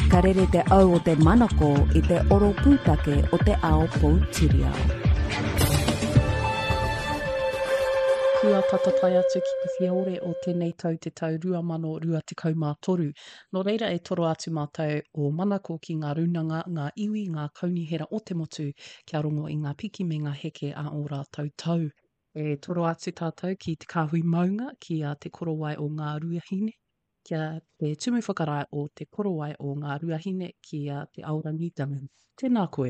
Ka rere te au o te manako I te oro pūtake o te ao Poutirihau. Kua tatatai atu ki te whiaore o tēnei tau te tau 2023. Nō reira e toro atu mātou o manako ki ngā runanga, ngā iwi, ngā kaunihera o te motu kia rongo I ngā piki me ngā heke a o rātou tau. E toro atu tātou ki te kāhui maunga ki a te korowai o ngā ruahine, kia te tumu whakarai o te korowai o ngā ruahine ki a te aorangitangan. Tēnā koe.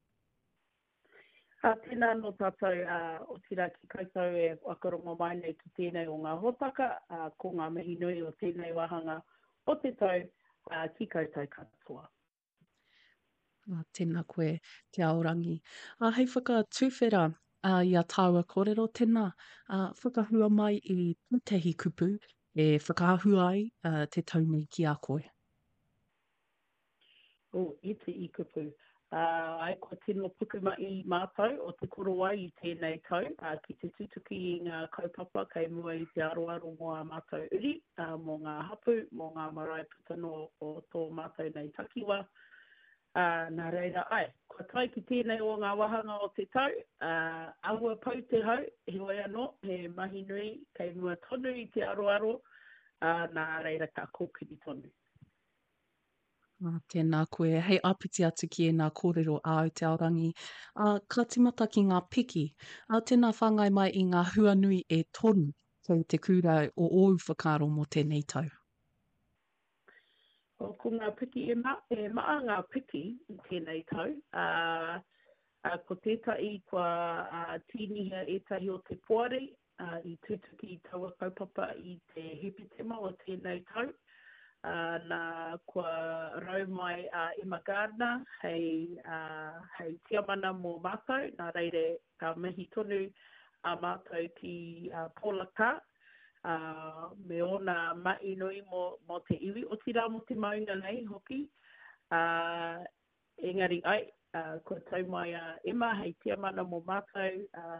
Tēnā no tātou o tira ki koutou e whakarongo mai nei ki tēnei o ngā hōtaka, ko ngā mihi nui o tēnei wahanga o te tau ki koutou katoa. Tēnā koe, te aorangi. Hei whakatūwhera I a tāua kōrero, tēnā whakahua mai I tūtehi kupu e whakahua ai te taunei ki a koe. I te I kupu. Ai ko tino pukuma I mātou o te korowai I tēnei tau, ki te tutuki I ngā kaupapa kei mua I te aroaro mō a mātou uri, mō ngā hapu, mō ngā marae putano o tō mātou nei takiwa. Nā reira ai, kua tai ki tēnei o ngā wahanga o te tau, ahua pau te hau, he oi anō, he mahi nui, kei mua tonu I te aroaro, nā reira ka kōkiri tonu. Tēnā koe. Hei apiti atu ki e nā kōrero au te aorangi. Ka timata ki ngā piki. Tēnā whāngai mai I ngā huanui e tonu kei te kūrau o ou whakaro mō tēnei tau. Ko ngā piki e maa ngā piki I tēnei tau. Ko tētai kua tīniha etahi o te poare, I tūtuki taua kaupapa I te hipitema o tēnei tau. Nā kua rau mai Emma Gardner, hei tiamana mō mātou, nā reire ka mihi tonu a mātou ki Polaka, me ona mai nui mō te iwi o tira mo te maunga nei hoki. Engari ai, kua tau mai Emma, hei tiamana mō mātou,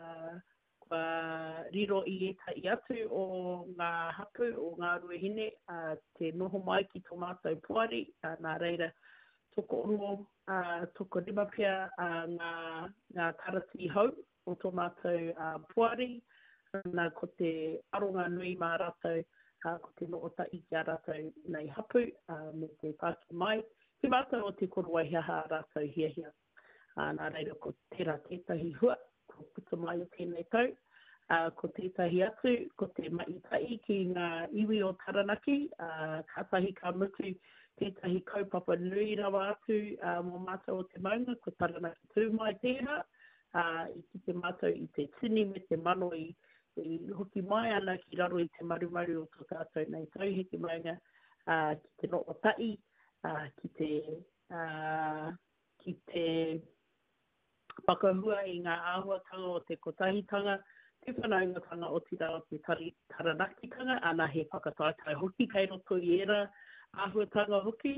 riro I etai atu o ngā hapu o ngā ruahine, te noho mai ki tō mātou puari, nā reira toko ono, toko rima pia ngā tarati hau o tō mātou puari, nā ko te aronga nui mā rātou, ko te noota I kia rātou nei hapu, me te pāki mai, te mātou o te korowai haha rātou hiahia. Nā reira ko tērā tētahi hua, ko puta mai o tēnei tau, ko tētahi atu, ko te maitai ki ngā iwi o Taranaki, kātahi ka mutu tētahi kaupapa nui rawa atu mō mātou o te maunga, ko Taranaki tū mai tērā, I ki te mātou I te tini me te mano I hoki mai ana ki raro I te marumaru o tō tātou nei tau heki maunga, ki te nootai, ki te pakahua I ngā āhuatanga o te kotahitanga, te whanaungatanga o tira o te taranakitanga, ana he whakataitai hoki, kei roto I era āhuatanga hoki,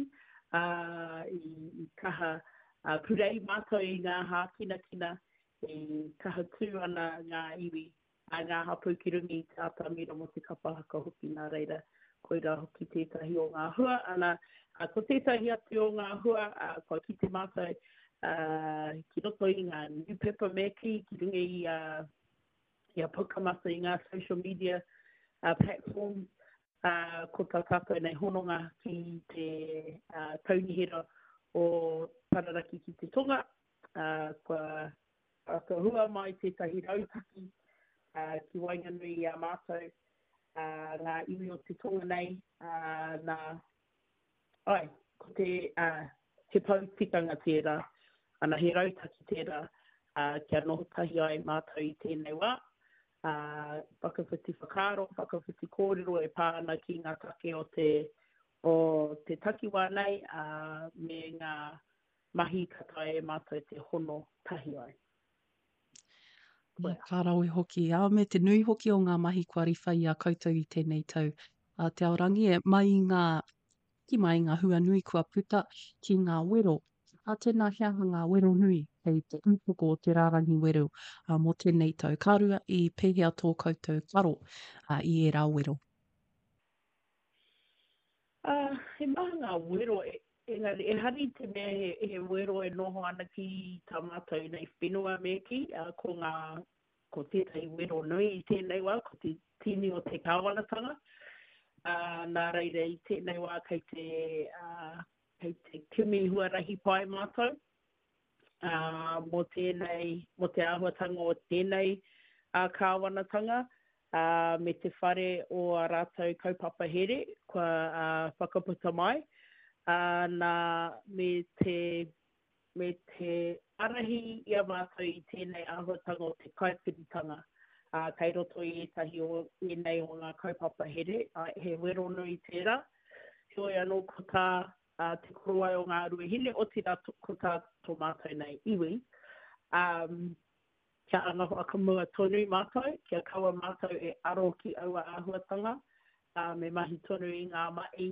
I kaha purei mātou I ngā hākina, I kaha tū ana ngā iwi, ngā hapu ki rungi te atamira mo te kapahaka hoki nā reira, koira hoki tētahi o ngā hua, ana ko tētahi atu o ngā hua, ko ki te mātou, ki roto I ngā newspaper meki, ki rungi I pukamata I ngā social media platforms, ko tā tātou nei hononga ki te kaunihera o Taranaki ki te tonga, kua hua mai tētahi rautaki, ki Wainganui a mātou, ngā iwi o te tonga nei, ko te pautikanga tērā, ana he rautaki tērā, kia nohotahi ai mātou I tēnei wā, whakawhiti whakaro, whakawhiti kōrero e pāna ki ngā take o te takiwā nei, me ngā mahi katai e mātou te hono tahi ai. Ka rawe hoki, me te nui hoki o ngā mahi kua riwha I a koutou I tēnei tau. Te aorangi e mai ngā hua nui kua puta ki ngā wero. Tēnā hiaha ngā wero nui, hei te upoko o te rārangi wero mō tēnei tau. Ka rua I pēhea tō koutou karo I e rā wero. He maha ngā wero e engari, e hari te mea he wero e noho ana ki tā mātou nei whenua me ki, ko tētai wero nui i tēnei wā, ko te tini o te kāwanatanga. Nā reira i tēnei wā kei te kimi huarahi pai mātou. Mo te āhuatanga o tēnei kāwanatanga, me te whare o a rātou kaupapa here, kua whakaputa mai. Nā me te arahi ia mātou i tēnei āhuatanga o te kaipiritanga. Kei roto i etahi o nei o ngā kaupapa here, he wero nui tērā. Hoi anō ko tā te korowai o ngā ruehine, o tērā ko tā tō mātou nei iwi. Kia anga whakamua tonu mātou, kia kaua mātou e aro ki aua āhuatanga, me mahi tonu i ngā mai,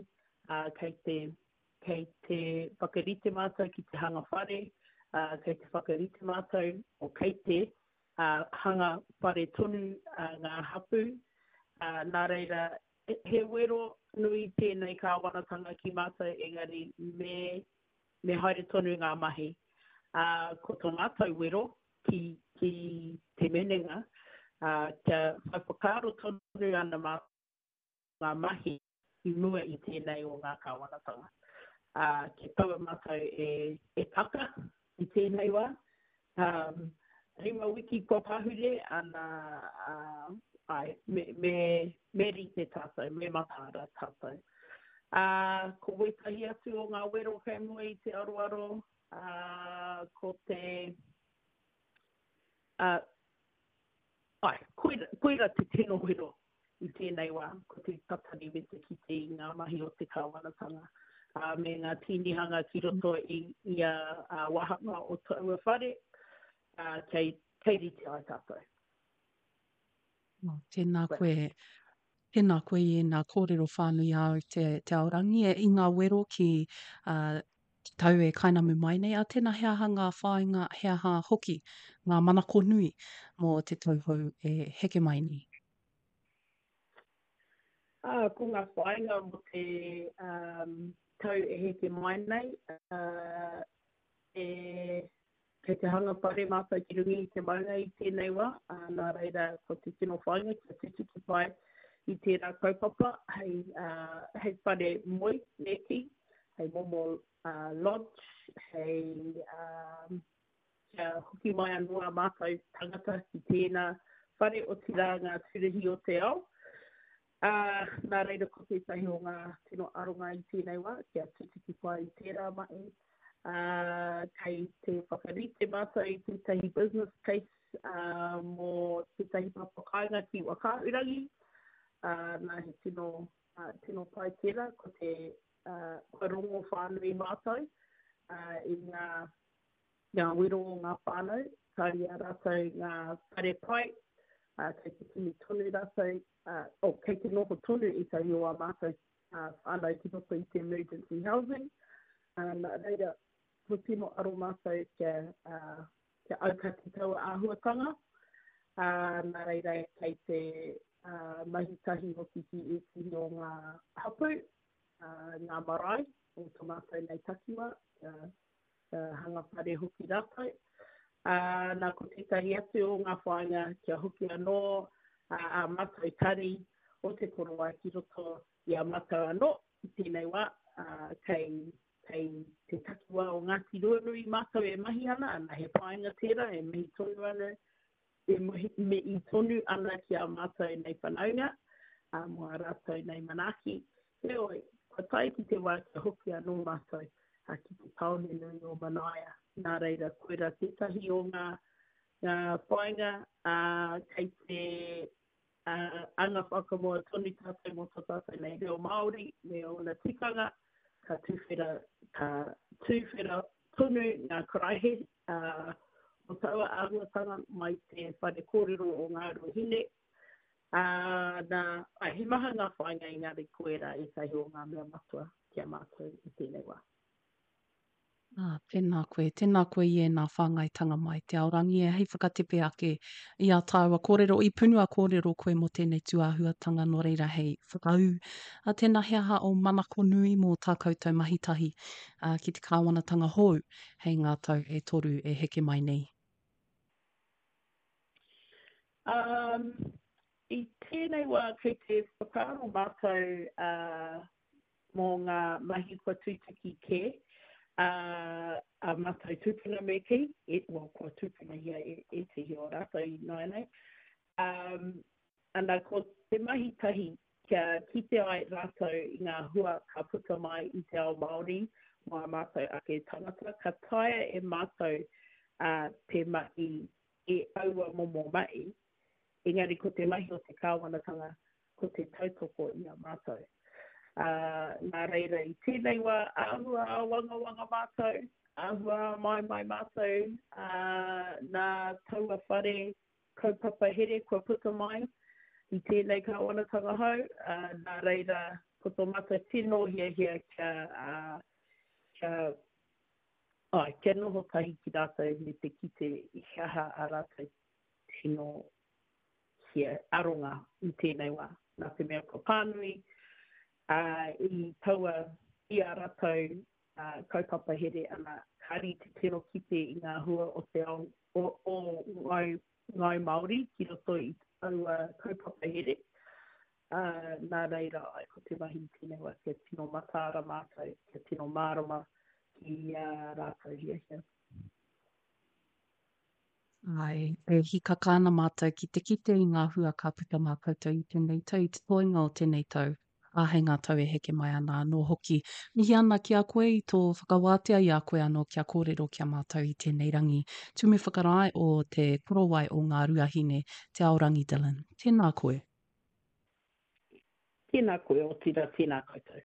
kei te whakarite mātou ki te hanga whare, kei te whakarite mātou o kei te hanga whare tonu ngā hapu. Nā reira, he wero nui tēnei kāwanatanga ki mātou, engari me haere tonu ngā mahi. Ko tō mātou wero ki te menenga, kia whaipakaro tonu ana ngā mahi i mua i tēnei o ngā kāwanatanga. Ke kaua mātou e taka i tēnei wā. Rima wiki kua pahure, ana me rite tātou, me matara tātou. Ko wetahi atu o ngā wero kei mua i te aroaro, ko te... koira te tino wero i tēnei wā, ko te tatari wete ki te ngā mahi o te kāwanatanga. Me ngā tīnihanga ki roto i a wahanga o taua whare, kei rite ai tātou. Tēnā koe i ngā kōrero whānui au te aorangi i ngā wero ki tau e kainamu mai nei, a tēnā heaha ngā whāinga, heaha hoki, ngā manako nui mō te tauhou e heke mai ni. Ko ngā whāinga mo te tau e heke mai nei, kei te hanga whare mātou ki rungi i te maunga i tēnei wā, nā reira ko te tino whāinga, kia te tiki pai i tērā kaupapa, hei whare moi neki, hei momo lodge, hei kia hoki mai anua mātou tangata ki tēnā whare o tira ngā tūrehi o te ao. Nā reira ko tētahi o ngā tino aronga i tēnei wā, kia tūtiki pai i tērā mai. Kei te whakarite mātou i tētahi business case mō tētahi papakainga ki Whakairangi. Nā he tino pai tērā ko te rongo whānui mātou i ngā wero o ngā whānau. Kauri a rātou ngā whare pai, kei te tini tonu rātou, kei te noho tonu i tahi o a mātou whānau ki roto i te emergency housing. Nā reira, ko tino aro mātou kia aukati taua āhuatanga. Nā reira kei te mahitahi hoki ki etihi o ngā hapu, ngā marae, o tō mātou nei takiwa, hanga whare hoki rātou. Nā ko tētahi atu o ngā whāinga kia hoki anō, a mātou tari o te korowai ki roto i a mātou anō, i tēnei wā, kei te takiwa o Ngāti Ruanui mātou e mahi ana, ana he pāinga tērā, e mihi tonu ana, me i tonu ana ki a mātou nei whanaunga, mua rātou nei manaki. He oi, kua tai ki te wā kia hoki anō mātou, ki te taone nui o manaia. Nā reira, koera tētahi o ngā whainga, kei te anga whakamoa tonu tātou mō tātou nei reo Māori, me o na tikanga, ka tūwhera tonu ngā karaihe o taua āhuatanga mai te whare kōrero o ngā ruhine. He maha ngā whainga i ngāri koera e tahi o ngā mea matua kia mātou i tēnei wā. Tēnā koe i e nā whāngaitanga mai. Te aorangi e hei whakatepe ake i a tāua kōrero, i punua kōrero koe mo tēnei tuāhuatanga no reira hei whakau. A tēnā heaha o manako nui mō tā koutou mahitahi ki te kāwanatanga hou hei ngā tau e toru e heke mai nei. I tēnei wā kei te whakaaro mātou mō ngā mahi kua tūtaki kē, a mātou tūpuna me ki, kua tūpuna hia e te hio rātou I noe nei. Ana ko te mahi tahi kia kite ai rātou I ngā hua ka puta mai I te ao Māori, mā mātou ake tangata, ka taia e mātou te mahi e aua momo mai, engari ko te mahi o te kāwanatanga, ko te tautoko I a mātou. Nā reira I tēnei wā āhua wanga mātou, āhua mai mātou, nā taua whare kaupapa here kua puta mai, I tēnei kāwanatanga hau, nā reira ko tō mata tino hia kia noho tahi ki rātou me te kite I hiaha a rātou tino hia aronga I tēnei wā. Nā te mea ko pānui, I taua I a rātou kaupapa here ana kari te tero kite I ngā hua o te ao o ngai Māori ki roto I taua kaupapa here. Nā reira ai ko te mahi tēnei wā kia tino mataara mātou, kia tino mārama ki rātou hia. Ai, e hika kāna mātou ki te kite I ngā hua ka puta mā koutou I tēnei tau, I te toinga o tēnei tau. Hei ngā tau e heke mai ana no hoki. Mihi ana ki a koe I tō whakawātea I a koe anō kia kōrero ki a mātou I tēnei rangi. Tūme whakarai o te korowai o ngā ruahine, te aorangi Dylan. Tēnā koe. Tēnā koe o tira, tēnā koutou.